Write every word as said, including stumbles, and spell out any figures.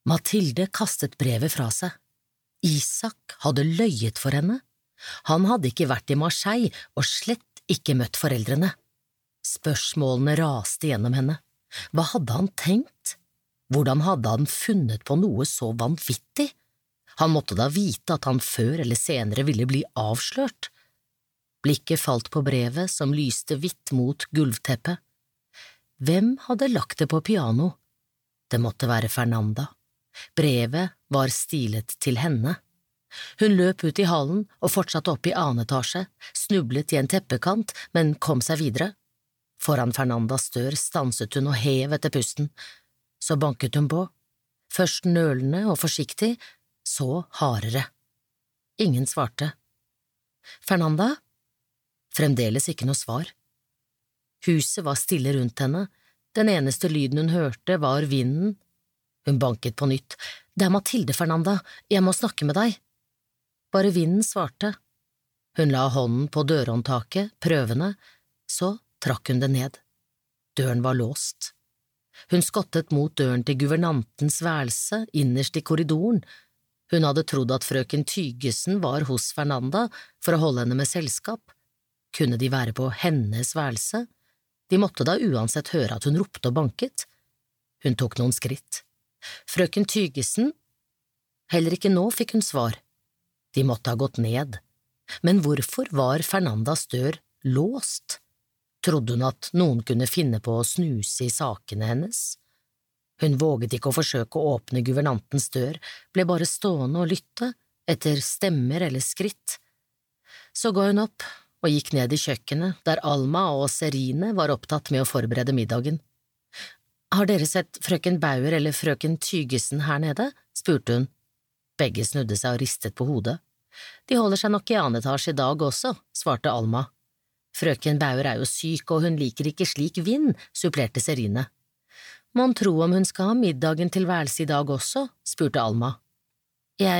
Mathilde kastet brevet fra seg. Isak hadde løyet for henne. Han hadde ikke vært i Marseille og slett ikke møtt foreldrene. Spørsmålene raste gjennom henne. Hva hadde han tenkt? Hvordan hadde han funnet på noe så vanvittig? Han måtte da vite at han før eller senere ville bli avslørt. Blikket falt på brevet som lyste hvitt mot gulvteppet. Hvem hadde lagt det på piano? Det måtte være Fernanda. Brevet var stilet til henne. Hun løp ut i hallen og fortsatte opp i annen etasje, snublet i en teppekant, men kom seg videre. Foran Fernandas dør stanset hun og hev etter pusten. Så banket hun på, først nølende og forsiktig, så hardere. Ingen svarte. Fernanda? Fremdeles ikke noe svar. Huset var stille rundt henne, den eneste lyden hun hørte var vinden. Hun banket på nytt. Det er Mathilde, Fernanda, jeg må snakke med deg. Bare vinden svarte. Hun la hånden på dørhåndtaket, prøvende, så trakk hun det ned. Døren var låst. Hun skottet mot døren til guvernantens værelse innerst i korridoren. Hun hadde trodd at frøken Tygesen var hos Fernanda for å holde henne med selskap. Kunne de være på hennes værelse? De måtte da uansett høre at hun ropte og banket. Hun tok noen skritt. Frøken Tygesen? Heller ikke nå fikk hun svar. De måtte ha gått ned. Men hvorfor var Fernandas dør låst? Trodde hun at noen kunne finne på å snuse i sakene hennes? Hun våget ikke å forsøke å åpne guvernantens dør, ble bare stående og lytte, etter stemmer eller skritt. Så ga hun opp og gikk ned i kjøkkenet, der Alma og Serine var opptatt med å forberede middagen. Har dere sett frøken Bauer eller frøken Tygesen her nede? Spurte hun. Begge snudde seg og ristet på hodet. De holder seg nok i annen etasje i dag også, svarte Alma. Frøken Bauer er jo syk, og hun liker ikke slik vind, supplerte Serine. Mon tro om hun skal ha middagen til værelse i dag også, spurte Alma.